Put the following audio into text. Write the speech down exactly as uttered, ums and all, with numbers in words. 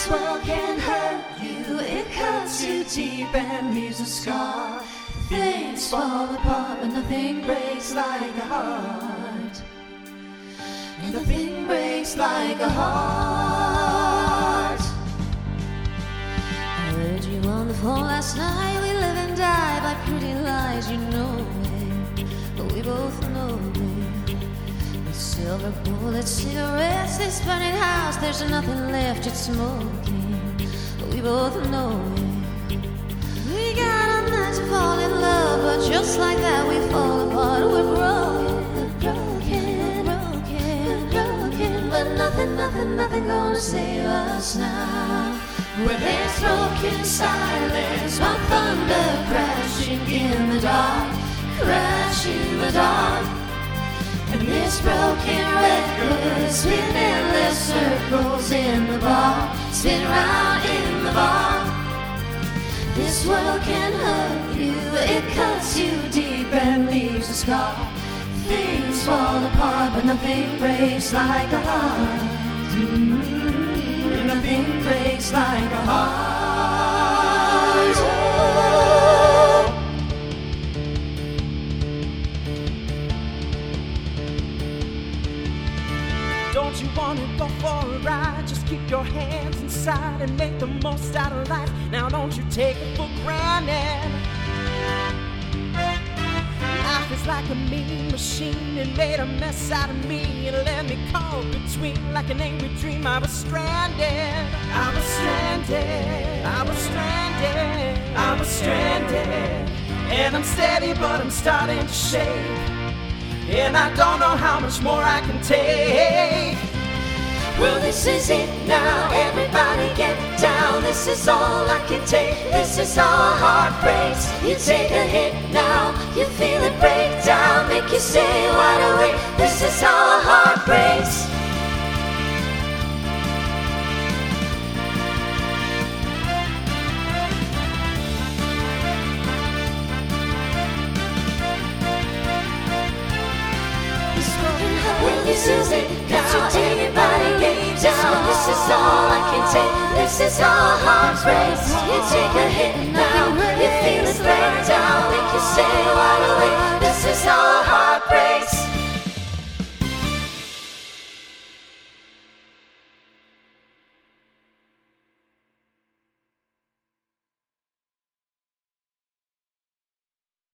This world can hurt you, it cuts you deep and leaves a scar. Things fall apart, but nothing breaks like a heart. And nothing breaks like a heart. I heard you on the phone last night. We live and die by pretty lies, you know it, but we both know it. The silver bullet cigarettes, this burning house, there's nothing left, it's smoking, but we both know it. We got a night to fall in love, but just like that we fall apart. We're broken, broken, broken, broken, but nothing, nothing, nothing gonna save us now. Where there's broken silence, while thunder crashing in the dark, crash in the dark. And this broken record spin endless circles in the bar, spin round in the bar. This world can hurt you, it cuts you deep and leaves a scar. Things fall apart, but nothing breaks like a heart. Mm-hmm. Nothing breaks like a heart. Oh. Don't you want to go for a ride? Just keep your hands inside and make the most out of life. Now don't you take it for granted. Life is like a mean machine, it made a mess out of me and let me caught between like an angry dream. I was stranded, I was stranded, I was stranded, I was stranded. And I'm steady but I'm starting to shake, and I don't know how much more I can take. Well, this is it now, everybody get down. This is all I can take, this is how a heart breaks. You take a hit now, you feel it break down, make you stay wide awake. This is how a heart breaks. Well, this is it now, everybody get down. This is all I can take, this is how a heart breaks. You take a hit now, you feel it break down, make you stay wide awake. This is